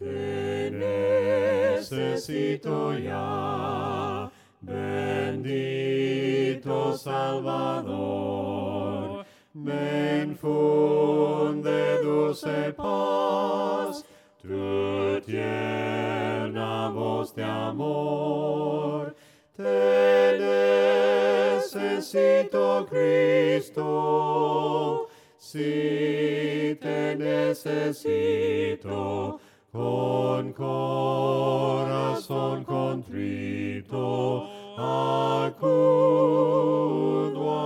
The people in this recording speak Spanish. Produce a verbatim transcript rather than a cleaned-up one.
Te necesito ya, bendito Salvador. Me infunde dulce paz, tu tierna voz de amor. Te necesito, Cristo, si te necesito, con corazón contrito, acudo